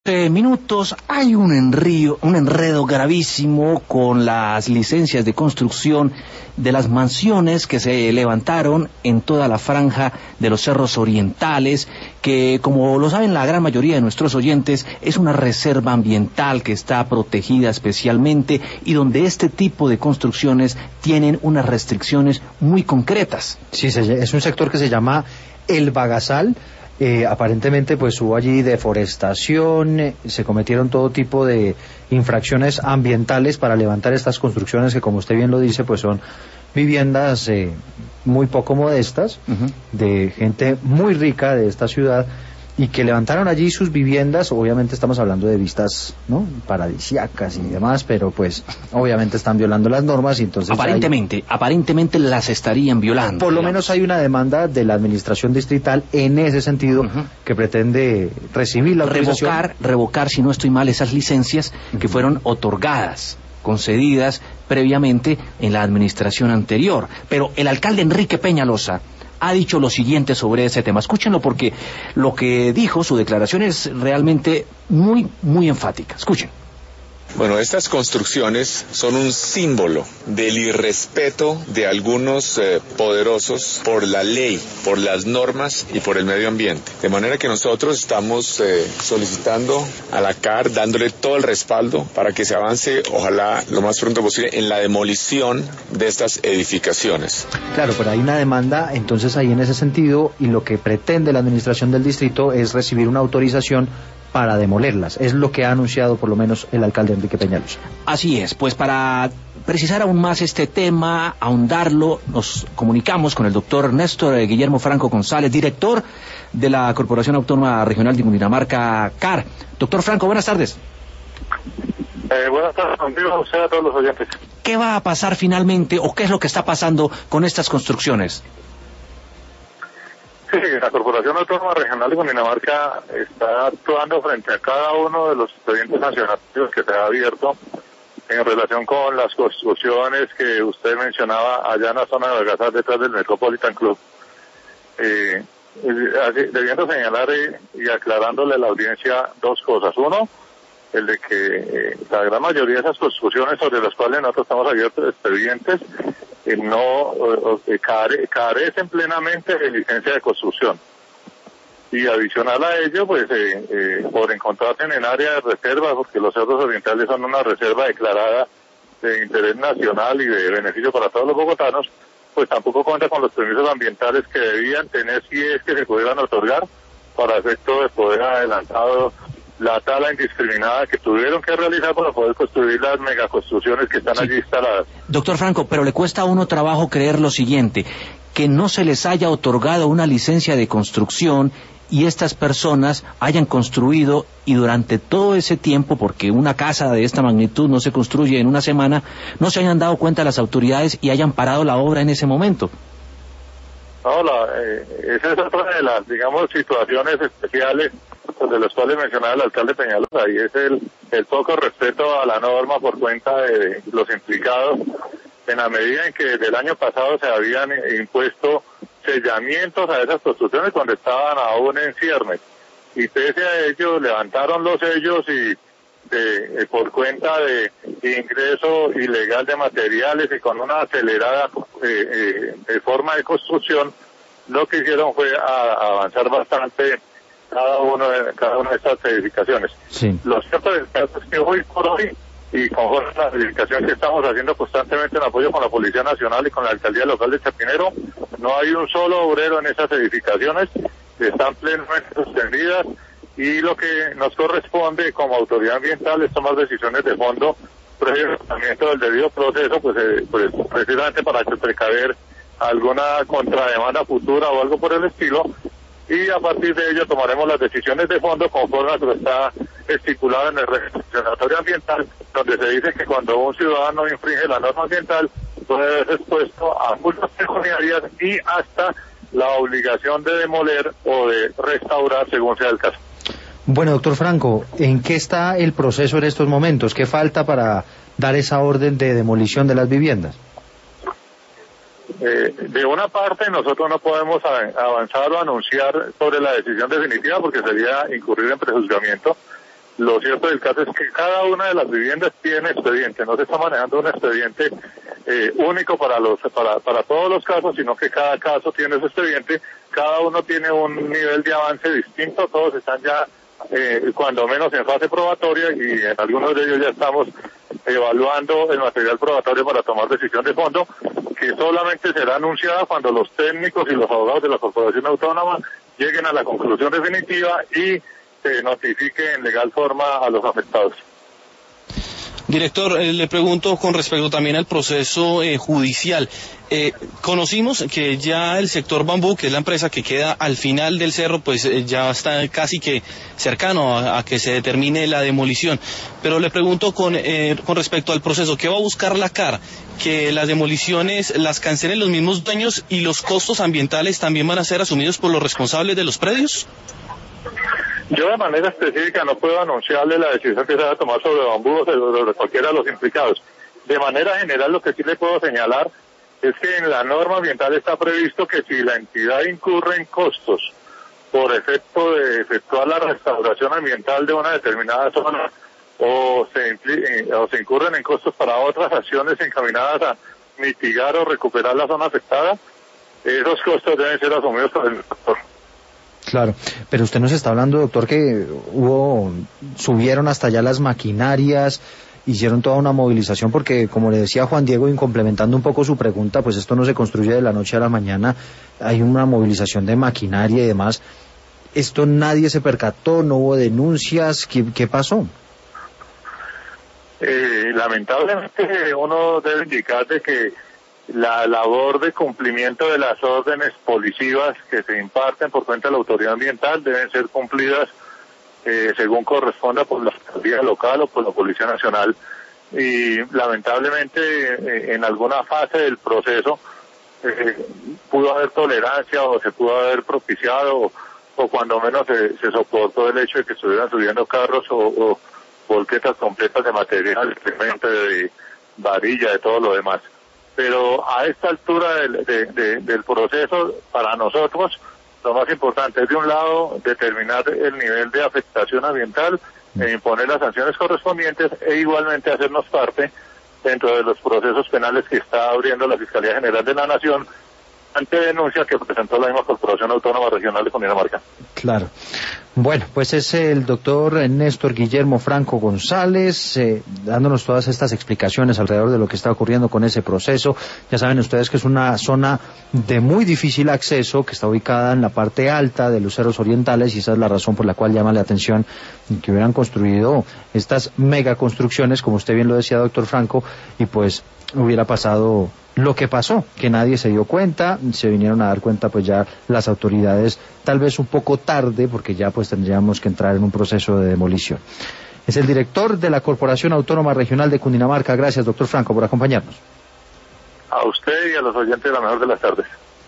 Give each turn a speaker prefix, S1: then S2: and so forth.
S1: Minutos hay un enredo gravísimo con las licencias de construcción de las mansiones que se levantaron en toda la franja de los cerros orientales, que, como lo saben la gran mayoría de nuestros oyentes, es una reserva ambiental que está protegida especialmente y donde este tipo de construcciones tienen unas restricciones muy concretas.
S2: Sí, es un sector que se llama El Bagasal. Aparentemente pues hubo allí deforestación, se cometieron todo tipo de infracciones ambientales para levantar estas construcciones que, como usted bien lo dice, pues son viviendas muy poco modestas, de gente muy rica de esta ciudad, y que levantaron allí sus viviendas. Obviamente estamos hablando de vistas, ¿no?, paradisíacas y demás, pero pues obviamente están violando las normas y entonces
S1: aparentemente las estarían violando.
S2: Por lo menos hay una demanda de la administración distrital en ese sentido, que pretende recibir la autorización.
S1: Revocar, si no estoy mal, esas licencias que fueron otorgadas, concedidas previamente en la administración anterior. Pero el alcalde Enrique Peñalosa ha dicho lo siguiente sobre ese tema. Escúchenlo, porque lo que dijo, su declaración, es realmente muy, muy enfática. Escuchen.
S3: Bueno, estas construcciones son un símbolo del irrespeto de algunos poderosos por la ley, por las normas y por el medio ambiente. De manera que nosotros estamos solicitando a la CAR, dándole todo el respaldo para que se avance, ojalá lo más pronto posible, en la demolición de estas edificaciones.
S2: Claro, pero hay una demanda entonces ahí en ese sentido, y lo que pretende la administración del distrito es recibir una autorización para demolerlas. Es lo que ha anunciado por lo menos el alcalde Enrique Peñalosa.
S1: Así es, pues para precisar aún más este tema, ahondarlo, nos comunicamos con el doctor Néstor Guillermo Franco González, director de la Corporación Autónoma Regional de Cundinamarca, CAR. Doctor Franco, buenas tardes.
S4: Buenas tardes, contigo, a usted, a todos los oyentes.
S1: ¿Qué va a pasar finalmente, o qué es lo que está pasando con estas construcciones?
S4: Sí, la Corporación Autónoma Regional de Cundinamarca está actuando frente a cada uno de los expedientes sancionatorios que se ha abierto en relación con las construcciones que usted mencionaba allá en la zona de Bagasal, detrás del Metropolitan Club. Debiendo señalar y aclarándole a la audiencia dos cosas. Uno, el de que la gran mayoría de esas construcciones sobre las cuales nosotros estamos abiertos expedientes carecen plenamente de licencia de construcción. Y adicional a ello, pues por encontrarse en área de reserva, porque los cerros orientales son una reserva declarada de interés nacional y de beneficio para todos los bogotanos, pues tampoco cuenta con los permisos ambientales que debían tener si es que se pudieran otorgar para efecto de poder adelantado la tala indiscriminada que tuvieron que realizar para poder construir las megaconstrucciones que están allí instaladas.
S1: Doctor Franco, pero le cuesta a uno trabajo creer lo siguiente, que no se les haya otorgado una licencia de construcción y estas personas hayan construido, y durante todo ese tiempo, porque una casa de esta magnitud no se construye en una semana, no se hayan dado cuenta las autoridades y hayan parado la obra en ese momento.
S4: No, esa es otra de las, digamos, situaciones especiales de las cuales mencionaba el alcalde Peñalosa, y es el poco respeto a la norma por cuenta de los implicados, en la medida en que desde el año pasado se habían impuesto sellamientos a esas construcciones cuando estaban aún en ciernes, y pese a ello levantaron los sellos y por cuenta de ingreso ilegal de materiales y con una acelerada forma de construcción, lo que hicieron fue avanzar bastante cada una de estas edificaciones.
S2: Sí.
S4: Lo cierto es que hoy por hoy, y conforme a la edificación que estamos haciendo constantemente en apoyo con la Policía Nacional y con la Alcaldía Local de Chapinero, no hay un solo obrero en esas edificaciones, están plenamente suspendidas, y lo que nos corresponde como autoridad ambiental es tomar decisiones de fondo previo al tratamiento del debido proceso, pues precisamente para precaver alguna contrademanda futura o algo por el estilo, y a partir de ello tomaremos las decisiones de fondo conforme a lo que está estipulado en el reglamento ambiental, donde se dice que cuando un ciudadano infringe la norma ambiental puede ser expuesto a multas pecuniarias y hasta la obligación de demoler o de restaurar según sea el caso.
S2: Bueno, doctor Franco, ¿en qué está el proceso en estos momentos? ¿Qué falta para dar esa orden de demolición de las viviendas?
S4: De una parte, nosotros no podemos avanzar o anunciar sobre la decisión definitiva porque sería incurrir en prejuzgamiento. Lo cierto del caso es que cada una de las viviendas tiene expediente, no se está manejando un expediente único para todos los casos, sino que cada caso tiene su expediente, cada uno tiene un nivel de avance distinto, todos están ya cuando menos en fase probatoria y en algunos de ellos ya estamos evaluando el material probatorio para tomar decisión de fondo, que solamente será anunciada cuando los técnicos y los abogados de la Corporación Autónoma lleguen a la conclusión definitiva y se notifique en legal forma a los afectados.
S5: Director, le pregunto con respecto también al proceso judicial. Conocimos que ya el sector Bambú, que es la empresa que queda al final del cerro, pues ya está casi que cercano a que se determine la demolición. Pero le pregunto con respecto al proceso, ¿qué va a buscar la CAR? ¿Que las demoliciones las cancelen los mismos dueños y los costos ambientales también van a ser asumidos por los responsables de los predios?
S4: Yo de manera específica no puedo anunciarle la decisión que se va a tomar sobre Bambú o sobre cualquiera de los implicados. De manera general, lo que sí le puedo señalar es que en la norma ambiental está previsto que si la entidad incurre en costos por efecto de efectuar la restauración ambiental de una determinada zona o se incurren en costos para otras acciones encaminadas a mitigar o recuperar la zona afectada, esos costos deben ser asumidos por el sector.
S2: Claro, pero usted nos está hablando, doctor, que subieron hasta allá las maquinarias, hicieron toda una movilización, porque como le decía Juan Diego, y complementando un poco su pregunta, pues esto no se construye de la noche a la mañana, hay una movilización de maquinaria y demás. ¿Esto nadie se percató? ¿No hubo denuncias? ¿Qué pasó?
S4: Lamentablemente uno debe indicar de que la labor de cumplimiento de las órdenes policivas que se imparten por cuenta de la autoridad ambiental deben ser cumplidas según corresponda por la autoridad local o por la Policía Nacional, y lamentablemente en alguna fase del proceso pudo haber tolerancia o se pudo haber propiciado o cuando menos se soportó el hecho de que estuvieran subiendo carros o volquetas completas de material, de varilla, de todo lo demás. Pero a esta altura del proceso, para nosotros, lo más importante es, de un lado, determinar el nivel de afectación ambiental e imponer las sanciones correspondientes, e igualmente hacernos parte dentro de los procesos penales que está abriendo la Fiscalía General de la Nación ante denuncia que presentó la misma Corporación Autónoma Regional de Cundinamarca.
S2: Claro. Bueno, pues es el doctor Néstor Guillermo Franco González dándonos todas estas explicaciones alrededor de lo que está ocurriendo con ese proceso. Ya saben ustedes que es una zona de muy difícil acceso, que está ubicada en la parte alta de los cerros orientales, y esa es la razón por la cual llama la atención que hubieran construido estas megaconstrucciones, como usted bien lo decía, doctor Franco, y pues hubiera pasado lo que pasó, que nadie se dio cuenta, se vinieron a dar cuenta pues ya las autoridades, tal vez un poco tarde, porque ya pues tendríamos que entrar en un proceso de demolición. Es el director de la Corporación Autónoma Regional de Cundinamarca. Gracias, doctor Franco, por acompañarnos.
S4: A usted y a los oyentes, la mejor de las tardes.